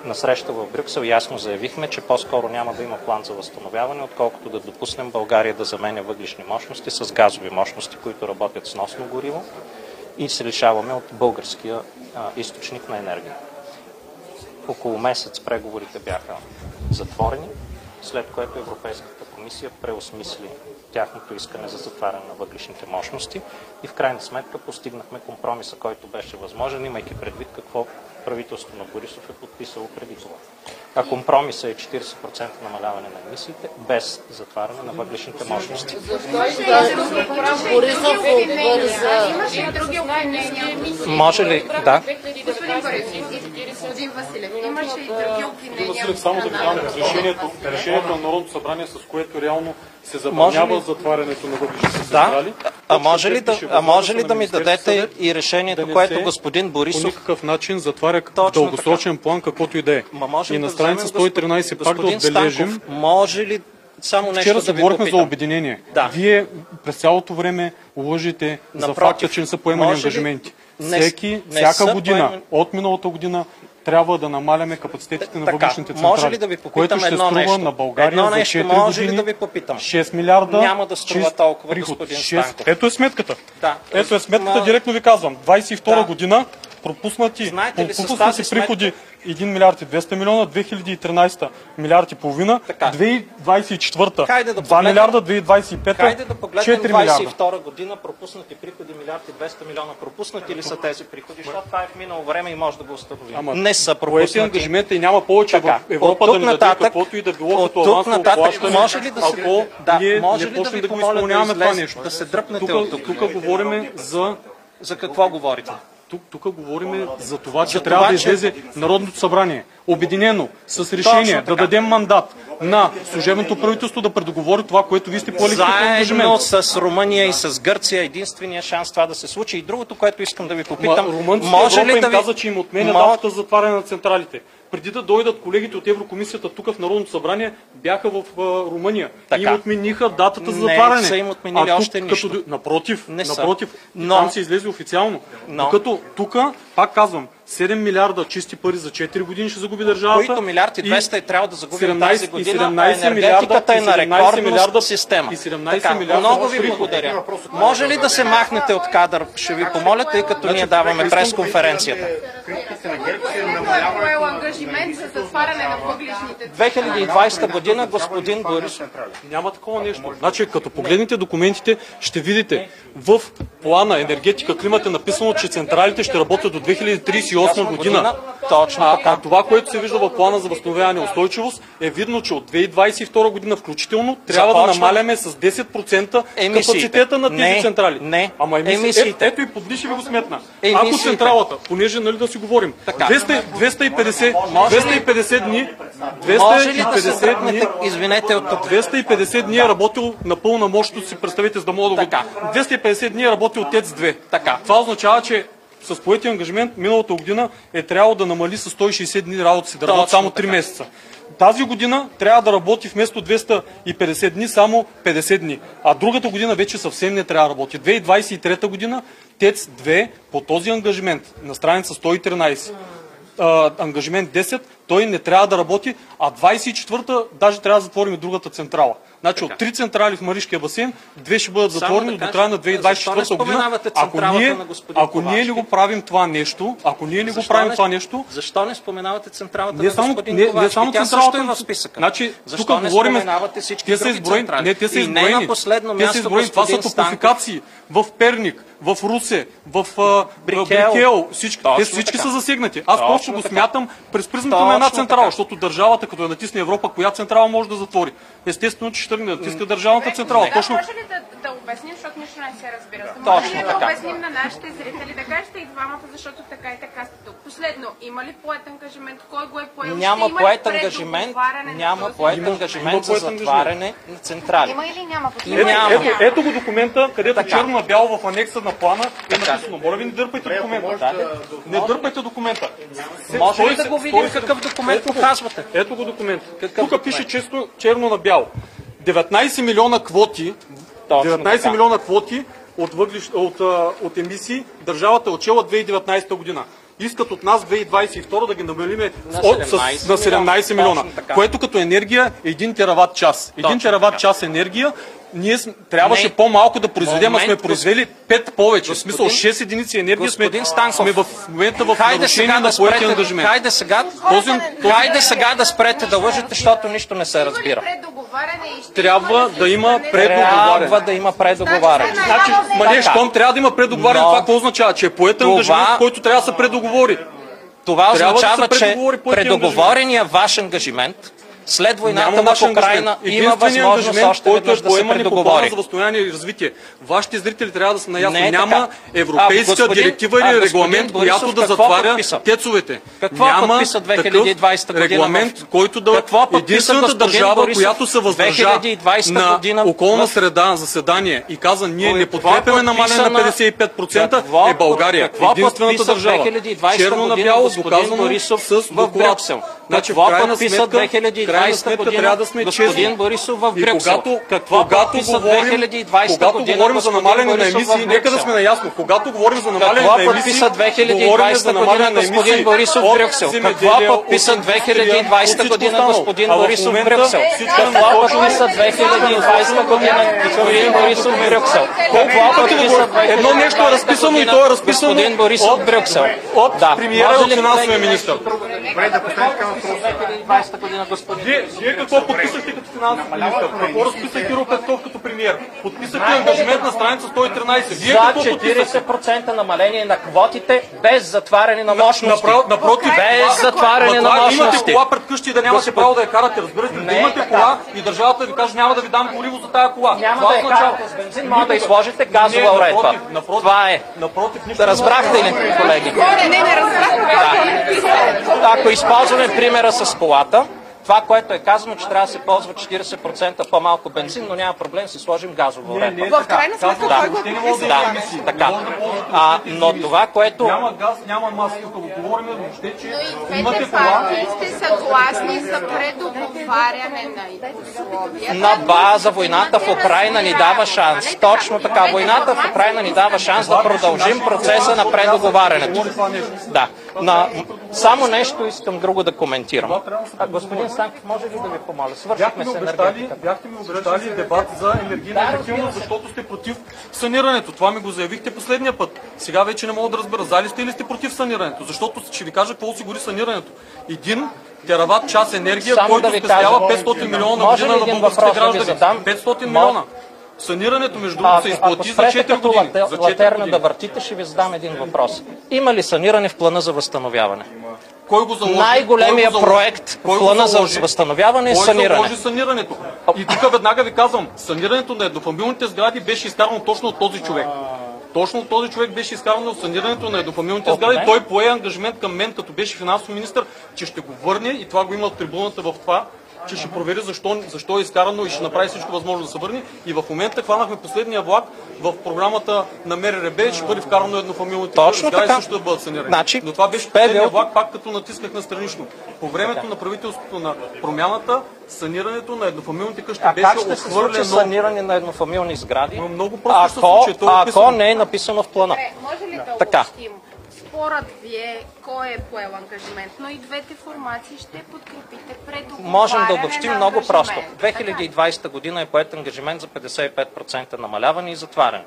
на среща в Брюксел ясно заявихме, че по-скоро няма да има план за възстановяване, отколкото да допуснем България да заменя въглишни мощности с газови мощности, които работят с носно гориво и се лишаваме от българския източник на енергия. Около месец преговорите бяха затворени, след което Европейската комисия преосмисли тяхното искане за затваряне на въглишните мощности и в крайна сметка постигнахме компромиса, който беше възможен, имайки предвид какво правителството на Борисов е подписало преди това. А компромисът е 40% намаляване на емисиите без затваряне на въглишните мощности. Борисов обвърза. Имаше и други обвинения. Може ли? Да. Господин Василев, имаше и други обвинения. Василев, само да ви дам решението на Народното събрание, с което реално се забранява затварянето на въглишните централи. А може ли да ми дадете и решението, което господин Борисов по никакъв начин затваря в дългосрочен план, каквото и да е. И на страница 113 пак да отбележим. Може ли само нещо вчера да се ви говорихме попитам? за обединение. Да. Вие през цялото време лъжите за факта, че не са поемани ангажименти. Всяка година, от миналата година, трябва да намаляме капацитетите на въглишните централи. Може ли да ви попитам едно нещо? На България за 4 може години ли да ви попитам? 6 милиарда Няма да струва толкова, приход. господин Станков. Ето е сметката. Да. Ето е сметката, директно ви казвам. 22 година пропуснати приходи 1 милиард и 200 милиона, 2013 милиард и половина, 2024 2 милиарда, 2025 Хайде да погледнем 4 милиарда. 22 година пропуснати приходи милиард и 200 милиона. Пропуснати ли са тези приходи? Защото това е в минало време и може да го установим. Не са пропуснати. Поети ангажимента и няма повече в Европа да ни даде каквото и да било като авансово плащане, ако ние не почнем да го изпълняваме това нещо. Да се дръпнете от тук. Тук говорим за... За какво говорите? Тук говорим за това, че трябва да излезе Народното събрание обединено с решение да дадем мандат на служебното правителство да предоговори това, което вие сте поели като ангажимент. Заедно с Румъния и с Гърция единствения шанс това да се случи. И другото, което искам да ви попитам, румънците Европа им каза, че им отменя датата за затваряне на централите. Преди да дойдат колегите от Еврокомисията тук в Народното събрание, бяха в Румъния. И им отмениха датата за затваряне. Не са им отменили още нищо. Напротив, там се излезе официално. Докато тук, пак казвам, 7 милиарда чисти пари за 4 години ще загуби държавата. Които милиард и 200 е трябва да загубим 17, тази година, 17 енергетиката е на рекордна система. Много ви благодаря. Може ли да се махнете от кадър? Ще ви помоля, тъй като ние даваме пресконференцията. Ангажимент за затваряне на въглишните 2020 година, господин Борисов. Няма такова нещо. Значи, като погледнете документите, ще видите в плана енергетика, климат е написано, че централите ще работят до 2038 година. А това, което се вижда в плана за възстановяване и устойчивост, е видно, че от 2022 година включително трябва да намаляме с 10% капацитета на тези централи. Ама емисиите. Ето и подли ще ви го сметна. Ако централата, понеже нали да си говорим, 250 дни, 250 дни е работил на пълна мощност, си представете, за да мога да го... 250 дни е работил ТЕЦ-2. Това означава, че с поети ангажимент миналата година е трябвало да намали с 160 дни работа си, да работи само 3 месеца. Тази година трябва да работи вместо 250 дни само 50 дни. А другата година вече съвсем не трябва да работи. 2023 година ТЕЦ-2 по този ангажимент на страница 113, ангажимент 10, той не трябва да работи, а 24-та даже трябва да затворим и другата централа. Значи от 3 централи в Маришкия басейн, 2 ще бъдат затворени до края на 2024 година. Ако ние ли го правим това нещо, Защо не споменавате централата на господин Ковачки? Не само Тя също е в списъка. Значи, защо не споменавате всички други централи? Те са изброени. Това са топофикации в Перник, в Русе, в Брикел. Те всички са засегнати. Аз просто го смятам през призмата на една централа, защото държавата, като я натисне Европа, коя централа може да затвори? Естествено, че ще тръгне да натиска държавната централа. Може ли да обясним, защото нищо не се разбира? Може ли да обясним на нашите зрители, да кажете и двамата, защото така и така сте тук. Последно, има ли поет ангажимент? Кой го е поел? Няма поет ангажимент за затваряне на централи. Има или няма? Ето го документа, където черно на бяло в анекса на плана е написано. Моля ви, не дърпайте документа. Не дърпайте документа. Може ли да го видим какъв документ показвате? Ето го документ. Тук пише често черно на бяло. 19 милиона квоти, от емисии държавата е отчела 2019 година. искат от нас 2022 да ги намалиме На на 17 милиона, което като енергия е 1 тераватт час. 1 тераватт час енергия ние трябваше по-малко да произведем, а сме произвели 5 повече. В смисъл 6 единици енергия сме в момента в нарушение на поетия ангажимент. Хайде сега да спрете да лъжете, защото нищо не се разбира. Трябва да има предоговаряне. Трябва да има предоговаряне. Значи, щом трябва да има предоговаряне, това какво означава? Че е поет ангажимент, който трябва да се предоговори. Това означава, че предоговорения ваш ангажимент след войната в Украйна има възможност още веднъж да се предоговори. За възстановяване и развитие. Вашите зрители трябва да са наясно. Няма европейска директива или регламент, която да затваря тецовете. Какво подписа 2020 година? Регламент, който да единствената държава, която се въздържа на околна среда заседание и каза, ние не подкрепяме намаляне на 55%, е България. Единствената държава. Черно на бяло, доказано с доклад. Значи, в крайна сметка трябва да сме честни. Господин Борисов в Брюксел. Когато говорим за намаляне на емисии, нека да сме наясно. Когато говорим за намаляне на емисии, говорим за намаляне на емисии господин Борисов в Брюксел. Какво подписа 2020 година господин Борисов в Брюксел? Какво подписа 2020 година господин Борисов в Брюксел? Едно нещо е разписано и то е разписано господин Борисов в Брюксел. От премиера и от финансовия министър. Вие какво подписахте като финансов министър? Какво разписахте Румен Петков като премиер? Подписахте ангажимент на страница 113. Вие какво подписахте? 40% намаление на квотите без затваряне на мощности. Напротив, без затваряне на мощности. Имате кола пред къщи и да нямате право да я карате. Разбирате, да имате кола и държавата да ви каже, няма да ви дам гориво за тая кола. Няма да я карате с бензин, може да изложите газова уредба. Това е. Разбрахте ли, колеги? Не разбрах. Ако използваме примера с колата, това, което е казано, че трябва да се ползва 40% по-малко бензин, но няма проблем, си сложим газова уредба. В крайна сметка той го подписа. Да, така. Но това, което... Няма газ, няма маски, ако говорим въобще, че Двете партии сте съгласни за предоговаряне на условията. На база войната в Украйна ни дава шанс. Точно така. Войната в Украйна ни дава шанс да продължим процеса на предоговарянето. Да. Само нещо искам друго да коментирам. Господин Станков, може ли да ви помоля? Свършихме с енергетиката. Бяхте ми обещали дебат за енергийна ефективност, защото сте против санирането. Това ми го заявихте последния път. Сега вече не мога да разбера, за ли сте или сте против санирането. Защото ще ви кажа какво осигури санирането. 1 тераватт час енергия, който спестява 500 милиона на година на българските граждани. 500 милиона. Санирането, между другото, се изплати за 4 години. За 4 години. Да въртите, ще ви задам един въпрос. Има ли саниране в плана за възстановяване? Кой го заложи? Най-големия проект в плана за възстановяване е саниране. Кой заложи санирането? И тук веднага ви казвам, санирането на еднофамилните сгради беше изкарано точно от този човек. Точно от този човек беше изкарано от санирането на еднофамилните сгради. Той пое ангажимент към мен, като беше финансов министър, че ще го върне, и това го има от трибуната в това, че ще провери защо е изкарано и ще направи всичко възможно да се върне. И в момента хванахме последния влак в програмата на МРРБ, ще бъде вкарано еднофамилните сгради също да бъдат санирани. Значи, но това беше последния влак, пак като натисках на странично. По времето на правителството на промяната, санирането на еднофамилните къщи беше отхвърлено. Как ще се случи саниране на еднофамилни сгради, много просто ако не е написано в плана? Може ли да обобщим? Спорът ви е кой е поел ангажимент, но и двете формации ще подкрепите предоговаряне. Можем да обобщим много просто. 2020 година е поет ангажимент за 55% намаляване и затваряне.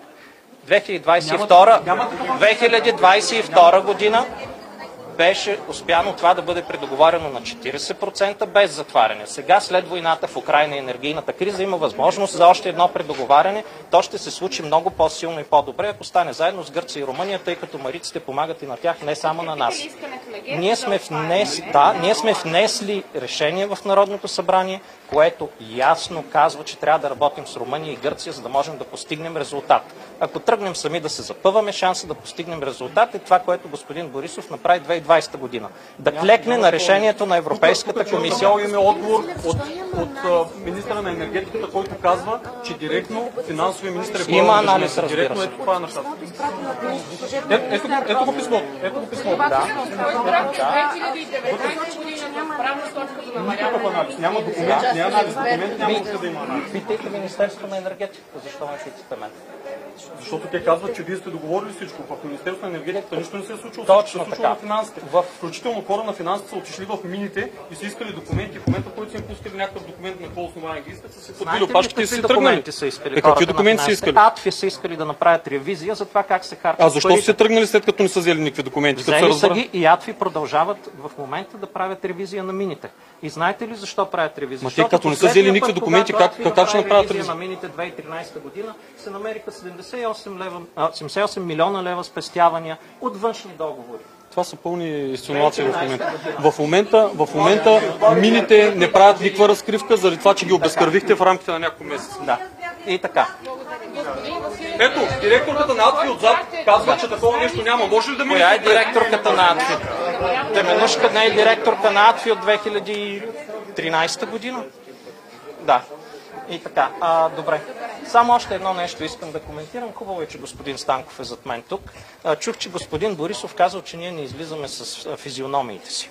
2022 година беше успяно това да бъде предоговарено на 40% без затваряне. Сега, след войната в Украйна и енергийната криза, има възможност за още едно предоговаряне. То ще се случи много по-силно и по-добре, ако стане заедно с Гърция и Румъния, тъй като мариците помагат и на тях, не само на нас. Ние сме внесли решение в Народното събрание, което ясно казва, че трябва да работим с Румъния и Гърция, за да можем да постигнем резултат. Ако тръгнем сами да се запъваме, шанса да постигнем резултат е това, което господин Борисов направи 2020 година. Да клекне на решението на Европейската комисия. Имаме отговор от министъра на енергетиката, който казва, че директно финансовия министър е има анализ, разбира се. Ето го писмо. Няма документ, няма анализ. Документ няма да има анализ. Питайте Министерство на енергетиката, защо ме питате мен. Защото те казват, че вие сте договорили всичко. В Министерството на енергетиката нищо не се е случило. Точно се така. на финансите. Включително хора на финансите са отишли в мините и са искали документи. В момента, който са им пускали някакъв документ на какво основание ги искат, са се подбили опашките и са си тръгнали. Какви документи са искали? АДФИ са искали да направят ревизия за това как се харчат. А защо са тръгнали след като не са взели никакви документи? Взели са ги и АДФИ продължават в момента да правят ревизия на мините. И знаете ли защо правят ревизия? Те като не са взели никакви документи, как ще направят ревизия? На мините 2013 година се намериха 78 милиона лева спестявания от външни договори. Това са пълни инсинуации в момента. В момента мините не правят никаква разкривка, заради това, че ги обезкървихте в рамките на няколко месеца. Да. И така. Ето, директорката на АДФИ отзад казва, че такова нещо няма. Може ли да ми... Коя е директорката на АДФИ? Теменушка не е директорка на АДФИ от 2013 година? Да. И така. Добре. Само още едно нещо искам да коментирам. Хубаво е, че господин Станков е зад мен тук. Чух, че господин Борисов казал, че ние не излизаме с физиономиите си.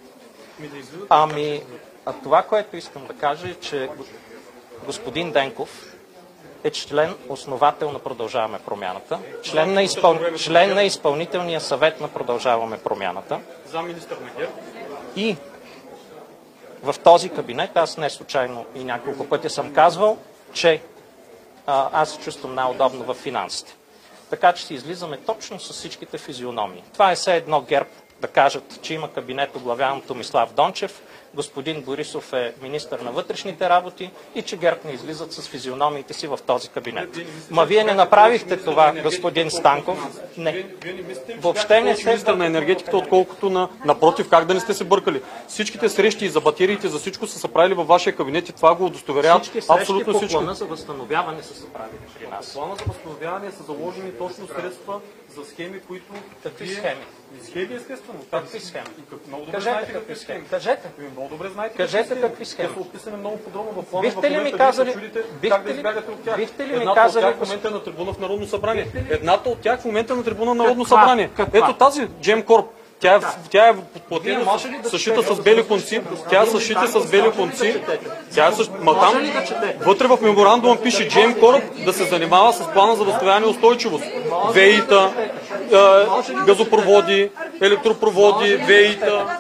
Това, което искам да кажа е, че господин Денков е член, основател на Продължаваме промяната, член на изпълнителния съвет на Продължаваме промяната. Замминистър на ГЕРБ. И в този кабинет, аз не случайно и няколко пъти съм казвал, че аз се чувствам най-удобно в финансите. Така че си излизаме точно с всичките физиономии. Това е все едно ГЕРБ да кажат, че има кабинет оглавяван Томислав Дончев, господин Борисов е министър на вътрешните работи и че ГЕРБ не излизат с физиономиите си в този кабинет. Ма вие не направихте това, господин Станков. Не. Въобще не сте министър на енергетиката, отколкото напротив, как да не сте се бъркали. Всичките срещи и за батериите, за всичко са правили във вашия кабинет и това го удостоверяват абсолютно всички. Плана за възстановяване са правили при нас. Плана за възстановяване са заложени точно средства за схеми, които... Какви схеми? Схеми, естествено. Какви схеми? Много добре знаете какви схеми. Кажете. Много добре знаете. Кажете какви схеми. Те са описани много подробно в плана. Бихте ли ми казали... Едната от тях в момента е на трибуна в Народно събрание. Едната от тях в момента е на трибуна в Народно събрание. Ето тази Gemcorp. Тя е платена, съшита с бели конци. Тя е съшита с бели конци. Ма там вътре в меморандума пише Gemcorp да се занимава с плана за възстановяване и устойчивост. ВЕИ-та, газопроводи, електропроводи, ВЕИ-та,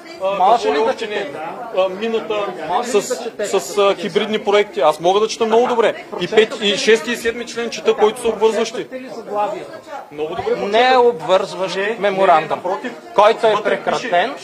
мината с хибридни проекти. Аз мога да чета много добре. И 6 и 7 член чета, които са обвързващи. Много добре. Не е обвързващ меморандум, който е прекратен,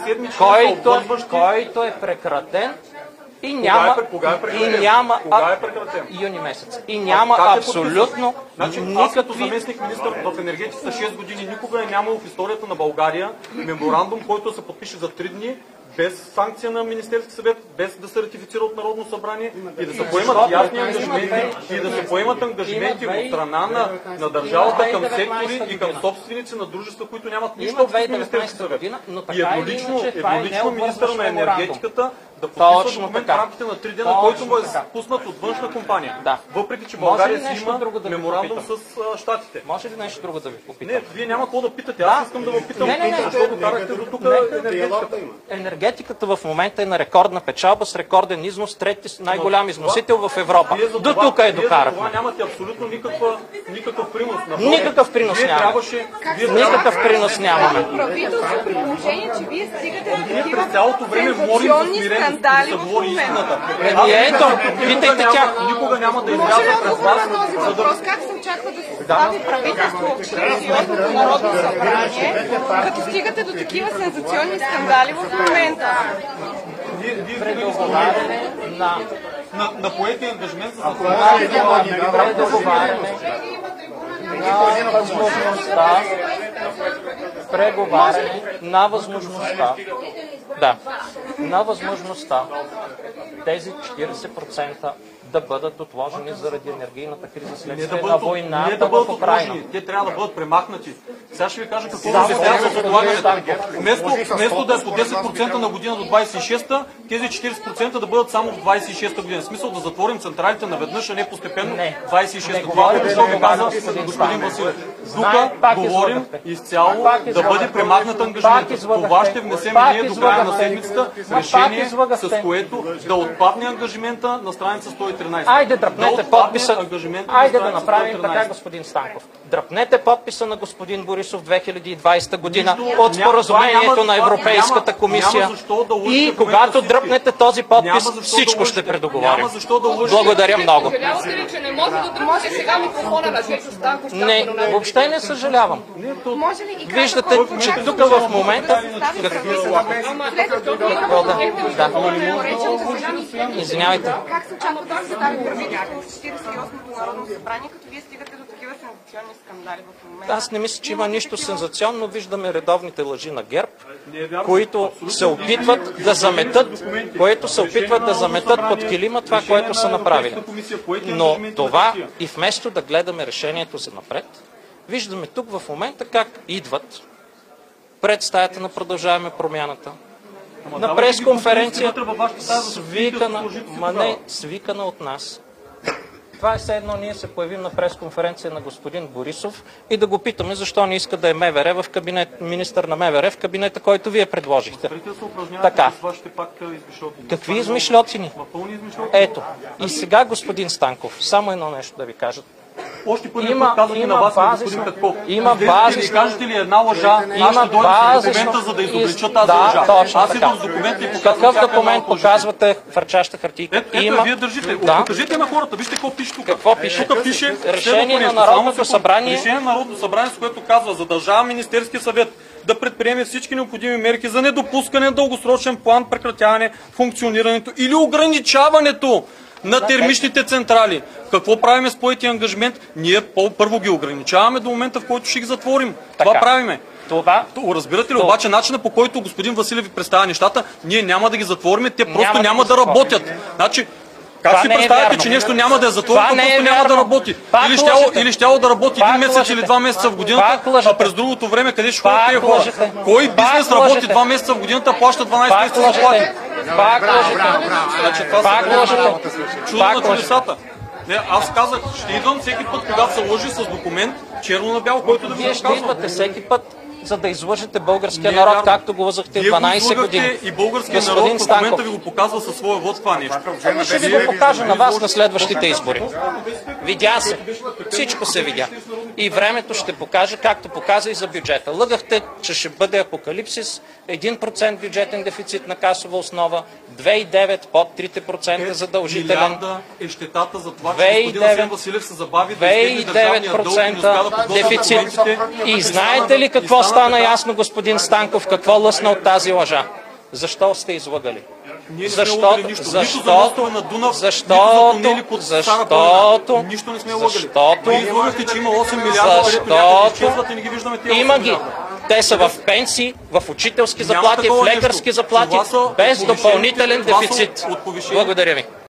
който е прекратен и няма... Кога е прекратен? Юни месец. И няма абсолютно никакви... Аз като заместник министър в енергетиката 6 години никога е нямало в историята на България меморандум, който се подпише за 3 дни, без санкция на Министерски съвет, без да се ратифицира от Народно събрание и да се поемат ясни ангажименти и да се поемат ангажименти от страна на държавата към сектори и към собственици на дружества, които нямат нищо общо с Министерски съвет. И еднолично министър на енергетиката да подписва документ в рамките на 3 дена, който му е спуснат от външна компания. Въпреки че България си има меморандум с щатите. Може ли нещо друго да ви попитам? Не, вие няма какво да питате. Аз искам да ви питам, защото карахте до тук енергетиката. Енергетиката в момента е на рекордна печалба с рекорден износ, трети най-голям износител в Европа. До тук е докарахме. Това нямате абсолютно никакъв принос. Никакъв принос нямаме. Никакъв принос нямаме. Правителството при положение, че вие стигате до такива цялото време говорим за смирение, скандали да се говори истината. Ето, питайте тях. Никога няма да Може ли излязат през отговор вас. на този въпрос? Как се очаква да се състави правителство в сериозното Народно събрание, като стигате до такива сензационни скандали в момента? Преговаряне на поетия ангажимент с преговаряне на възможността тези 40% да бъдат отложени заради енергийната криза следствие на войната в Украйна. Те трябва да бъдат премахнати. Сега ще ви кажа какво да се става с отлагането. Вместо да е по 10% на година до 26-та, тези 40% да бъдат само в 26-та година. В смисъл да затворим централите наведнъж, а не постепенно 26-та. Това какво ви каза господин Василев. Тук говорим изцяло да бъде премахнат ангажимент. Това ще внесем ние до края на седмицата решение, с което да отпадне ангажимента на страница 103 Айде дръпнете подписа. Айде да направим така, господин Станков. Дръпнете подписа на господин Борисов 2020 година от споразумението на Европейската комисия и когато дръпнете този подпис, всичко ще предоговорим. Благодаря много. Съжалявате ли, че не може да дръпнете сега микрофона на Жечо Станков? Не, въобще не съжалявам. Може ли и Виждате, че тук в момента... Извинявайте. Как се очаква да се стави правителство в 48-то Народно събрание, като вие стигате до такива сензационни скандали в момента? Аз не мисля, че има нищо сензационно. Виждаме редовните лъжи на ГЕРБ, които се опитват да заметат под килима това, което са направили. Но това и вместо да гледаме решението за напред, виждаме тук в момента как идват пред стаята на Продължаваме промяната, на пресконференция, свикана от нас. Това е все едно ние се появим на пресконференция на господин Борисов и да го питаме защо не иска да е МВР в кабинет, министър на МВР в кабинета, който вие предложихте. Така. Какви измишльотини? Ето. И сега, господин Станков, само едно нещо да ви кажа. Още първи път казахме на вас, господин Петков. Ще кажете ли една лъжа, аз ще дойда с документа, за да изоблича тази лъжа. Аз идвам с документа и показвам. Какъв документ показвате хвърчаща хартийка? Ето, вие държите. Покажете на хората, вижте какво пише тук. Какво пише? Тук пише решение на Народното събрание. Решение на Народното събрание, с което казва, задължава Министерския съвет да предприеме всички необходими мерки за недопускане на дългосрочен план, прекратяване функционирането или ограничаването на термичните централи. Какво правиме с поетия ангажимент? Ние първо ги ограничаваме до момента, в който ще ги затворим. Това правиме. Разбирате ли, обаче начинът, по който господин Василев ви представя нещата, ние няма да ги затворим, те просто няма да работят. Значи, как си представяте, че нещо няма да е затворено, просто няма да работи? Или щяло да работи един месец или 2 месеца в годината, а през другото време къде ще ходят тези хора? Кой бизнес работи 2 месеца в годината, плаща 12 месеца заплати? Пак лъжете. Чудо на чудесата. Аз казах, ще идвам всеки път, когато се лъжи с документ, черно на бяло, който да ви разказвам. Вие ще идвате всеки път, за да излъжете българския народ, както го лъжахте 12 години. И българският народ в момента ви го показва със своя вот това нещо. Ще ви го покажа на вас на следващите избори. Видя се. Всичко се видя. И времето ще покаже, както показа и за бюджета. Лъгахте, че ще бъде апокалипсис, 1% бюджетен дефицит на касова основа, 2,9 под 3% задължителен. Милиарда е щетата за това, че господин Асен Василев се забави да изтегне държавния дълг и не успя да подготви дефицит. И знаете ли какво стана ясно, господин Станков? Какво лъсна от тази лъжа? Защо сте излъгали? Защото нищо за Дунав, нищо не сме лъгали. Вие излъгахте, че има 8 милиарда, където някъде изчезват и не ги виждаме тези 8 има милиарда. Те са в пенсии, в учителски заплати, в лекарски заплати, без допълнителен дефицит. Благодаря ви.